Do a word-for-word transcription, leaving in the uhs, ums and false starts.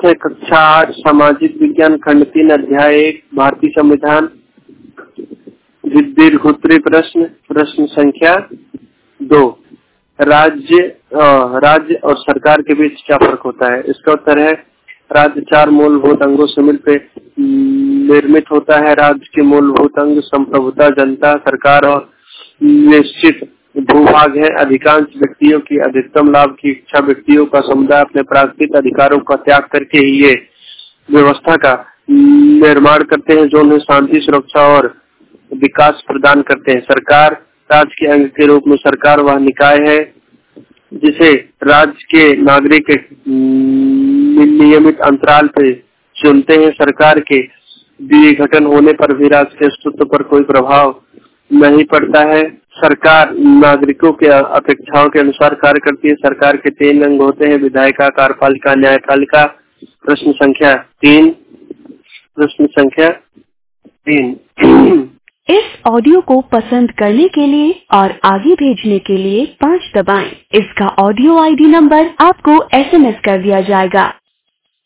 कक्षा आठ सामाजिक विज्ञान खंड तीन अध्याय एक भारतीय संविधान दीर्घोत्तरी प्रश्न प्रश्न संख्या दो। राज्य राज्य और सरकार के बीच क्या फर्क होता है? इसका उत्तर है राज्य चार मूलभूत अंगों से मिलकर निर्मित होता है। राज्य के मूलभूत अंग संप्रभुता, जनता, सरकार और निश्चित भूभाग है। अधिकांश व्यक्तियों की अधिकतम लाभ की इच्छा व्यक्तियों का समुदाय अपने प्राकृतिक अधिकारों का त्याग करके ही ये व्यवस्था का निर्माण करते हैं जो उन्हें शांति, सुरक्षा और विकास प्रदान करते हैं। सरकार राज्य के अंग के रूप में सरकार वह निकाय है जिसे राज्य के नागरिक नियमित अंतराल पे चुनते हैं। सरकार के विघटन होने पर भी राज्य के अस्तित्व पर कोई प्रभाव नहीं पड़ता है। सरकार नागरिकों के अपेक्षाओं के अनुसार कार्य करती है। सरकार के तीन अंग होते हैं, विधायिका, कार्यपालिका, न्यायपालिका। प्रश्न संख्या तीन प्रश्न संख्या तीन इस ऑडियो को पसंद करने के लिए और आगे भेजने के लिए पाँच दबाएं। इसका ऑडियो आईडी नंबर आपको एसएमएस कर दिया जाएगा।